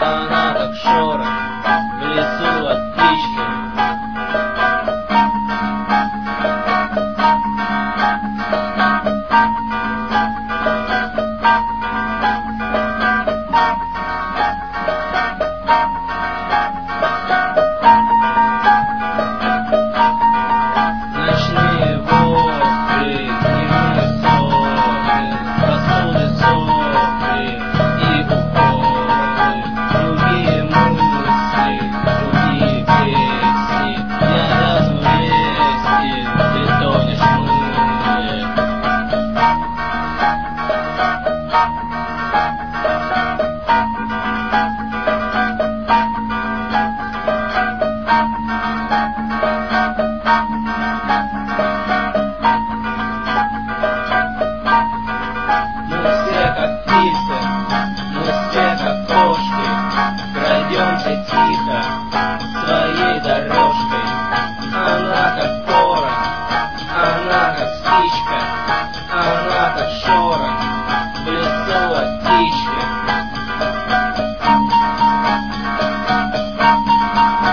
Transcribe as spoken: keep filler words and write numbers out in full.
она как шорох в лесу от птички. Ночные вопли, дневные сопли, простуды сопли и уколы, другие мысли, другие песни. Я вязну лести в бетоне шмыли. Мы все как птицы, мы все как кошки, пройдемся тихо своей дорожкой. Она как порох, она как спичка, она как шорох в лесу от птички.